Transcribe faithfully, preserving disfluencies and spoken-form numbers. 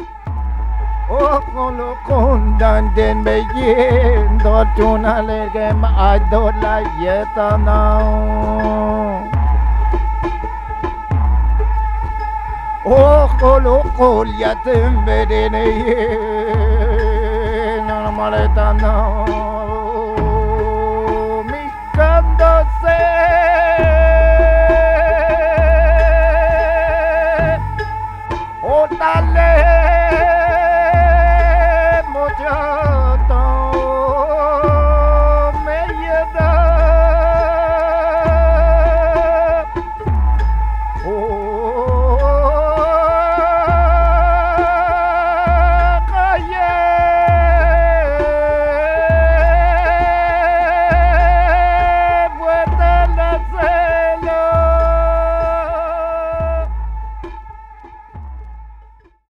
Ocolo condan den begin do tunale gem adola yetana Ocolo colyatem bedene normaletana micandose Otale